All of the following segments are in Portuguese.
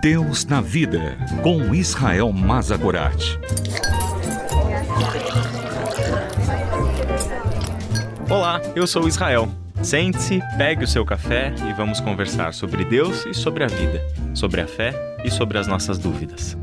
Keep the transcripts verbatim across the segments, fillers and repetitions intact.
Deus na Vida, com Israel Mazagorat. Olá, eu sou Israel. Sente-se, pegue o seu café e vamos conversar sobre Deus e sobre a vida, sobre a fé e sobre as nossas dúvidas.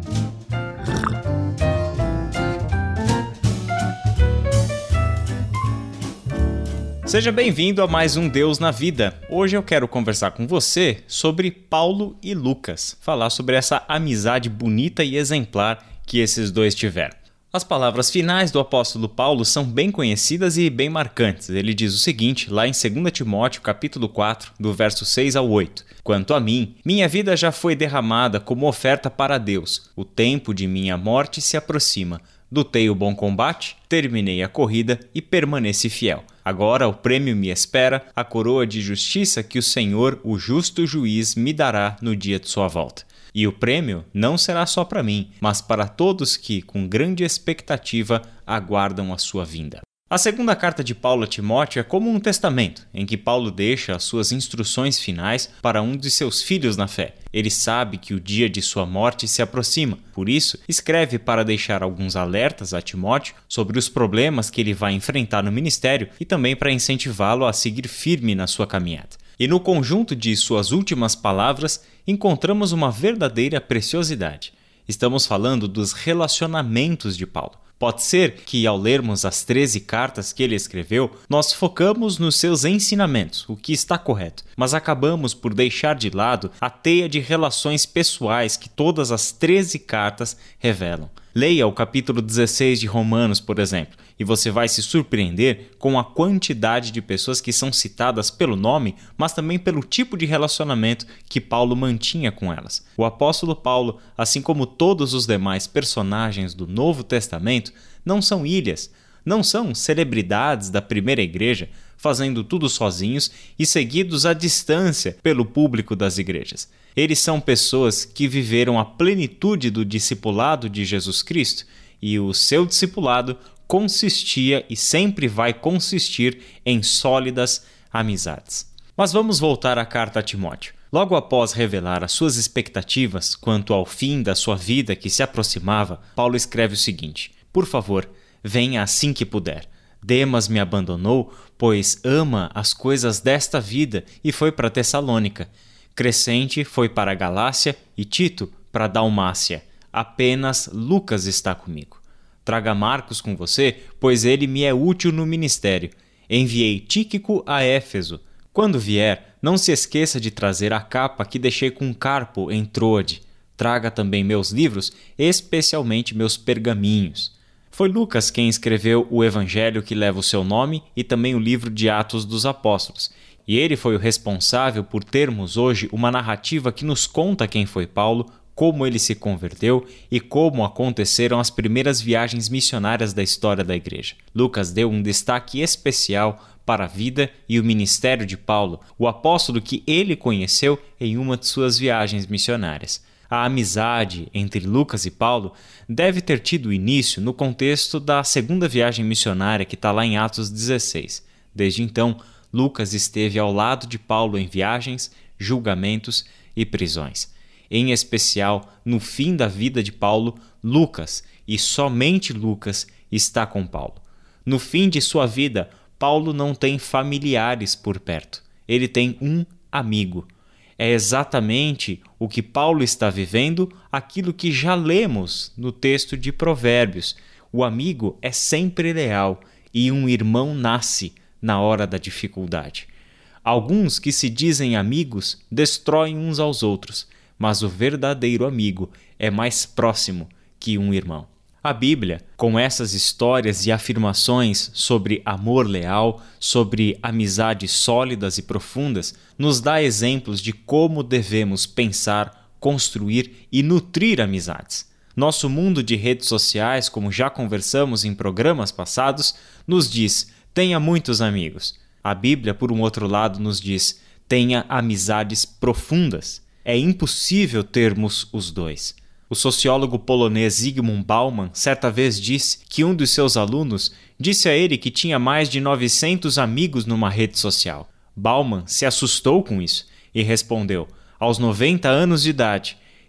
Seja bem-vindo a mais um Deus na Vida. Hoje eu quero conversar com você sobre Paulo e Lucas, falar sobre essa amizade bonita e exemplar que esses dois tiveram. As palavras finais do apóstolo Paulo são bem conhecidas e bem marcantes. Ele diz o seguinte, lá em dois Timóteo, capítulo quatro, do verso seis ao oito. Quanto a mim, minha vida já foi derramada como oferta para Deus. O tempo de minha morte se aproxima. Lutei o bom combate, terminei a corrida e permaneci fiel. Agora o prêmio me espera, a coroa de justiça que o Senhor, o justo juiz, me dará no dia de sua volta. E o prêmio não será só para mim, mas para todos que, com grande expectativa, aguardam a sua vinda. A segunda carta de Paulo a Timóteo é como um testamento, em que Paulo deixa as suas instruções finais para um de seus filhos na fé. Ele sabe que o dia de sua morte se aproxima, por isso, escreve para deixar alguns alertas a Timóteo sobre os problemas que ele vai enfrentar no ministério e também para incentivá-lo a seguir firme na sua caminhada. E no conjunto de suas últimas palavras, encontramos uma verdadeira preciosidade. Estamos falando dos relacionamentos de Paulo. Pode ser que, ao lermos as treze cartas que ele escreveu, nós focamos nos seus ensinamentos, o que está correto, mas acabamos por deixar de lado a teia de relações pessoais que todas as treze cartas revelam. Leia o capítulo dezesseis de Romanos, por exemplo, e você vai se surpreender com a quantidade de pessoas que são citadas pelo nome, mas também pelo tipo de relacionamento que Paulo mantinha com elas. O apóstolo Paulo, assim como todos os demais personagens do Novo Testamento, não são ilhas, não são celebridades da primeira igreja, fazendo tudo sozinhos e seguidos à distância pelo público das igrejas. Eles são pessoas que viveram a plenitude do discipulado de Jesus Cristo e o seu discipulado consistia e sempre vai consistir em sólidas amizades. Mas vamos voltar à carta a Timóteo. Logo após revelar as suas expectativas quanto ao fim da sua vida que se aproximava, Paulo escreve o seguinte: Por favor, venha assim que puder. Demas me abandonou, pois ama as coisas desta vida e foi para Tessalônica. Crescente foi para a Galácia e Tito para a Dalmácia. Apenas Lucas está comigo. Traga Marcos com você, pois ele me é útil no ministério. Enviei Tíquico a Éfeso. Quando vier, não se esqueça de trazer a capa que deixei com Carpo em Troade. Traga também meus livros, especialmente meus pergaminhos. Foi Lucas quem escreveu o Evangelho que leva o seu nome e também o livro de Atos dos Apóstolos. E ele foi o responsável por termos hoje uma narrativa que nos conta quem foi Paulo, como ele se converteu e como aconteceram as primeiras viagens missionárias da história da igreja. Lucas deu um destaque especial para a vida e o ministério de Paulo, o apóstolo que ele conheceu em uma de suas viagens missionárias. A amizade entre Lucas e Paulo deve ter tido início no contexto da segunda viagem missionária que está lá em Atos dezesseis. Desde então, Lucas esteve ao lado de Paulo em viagens, julgamentos e prisões. Em especial, no fim da vida de Paulo, Lucas, e somente Lucas, está com Paulo. No fim de sua vida, Paulo não tem familiares por perto. Ele tem um amigo. É exatamente o que Paulo está vivendo, aquilo que já lemos no texto de Provérbios. O amigo é sempre leal e um irmão nasce na hora da dificuldade. Alguns que se dizem amigos destroem uns aos outros, mas o verdadeiro amigo é mais próximo que um irmão. A Bíblia, com essas histórias e afirmações sobre amor leal, sobre amizades sólidas e profundas, nos dá exemplos de como devemos pensar, construir e nutrir amizades. Nosso mundo de redes sociais, como já conversamos em programas passados, nos diz: tenha muitos amigos. A Bíblia, por um outro lado, nos diz: tenha amizades profundas. É impossível termos os dois. O sociólogo polonês Zygmunt Bauman certa vez disse que um dos seus alunos disse a ele que tinha mais de novecentos amigos numa rede social. Bauman se assustou com isso e respondeu: aos noventa anos de idade,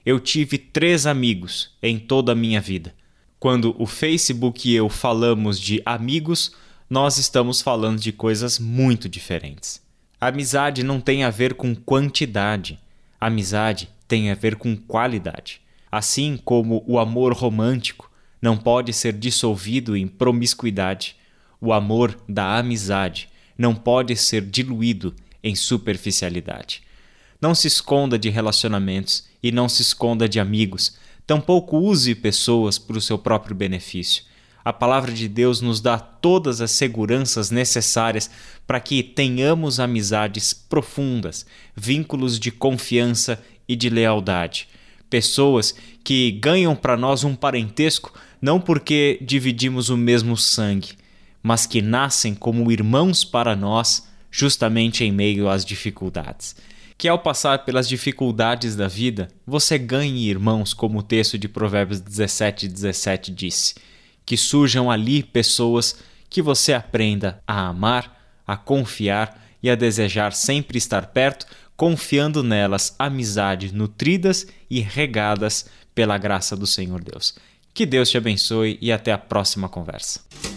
Eu tive três amigos em toda a minha vida. Quando o Facebook e eu falamos de amigos, nós estamos falando de coisas muito diferentes. Amizade não tem a ver com quantidade. Amizade tem a ver com qualidade. Assim como o amor romântico não pode ser dissolvido em promiscuidade, o amor da amizade não pode ser diluído em superficialidade. Não se esconda de relacionamentos e não se esconda de amigos. Tampouco use pessoas para o seu próprio benefício. A palavra de Deus nos dá todas as seguranças necessárias para que tenhamos amizades profundas, vínculos de confiança e de lealdade. Pessoas que ganham para nós um parentesco não porque dividimos o mesmo sangue, mas que nascem como irmãos para nós justamente em meio às dificuldades. Que ao passar pelas dificuldades da vida, você ganhe irmãos, como o texto de Provérbios dezessete, dezessete disse. Que surjam ali pessoas que você aprenda a amar, a confiar e a desejar sempre estar perto, confiando nelas amizades nutridas e regadas pela graça do Senhor Deus. Que Deus te abençoe e até a próxima conversa.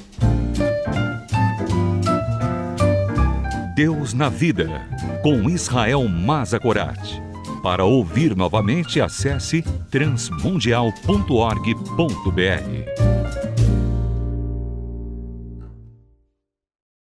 Deus na Vida, com Israel Mazakorat. Para ouvir novamente, acesse transmundial ponto org ponto br.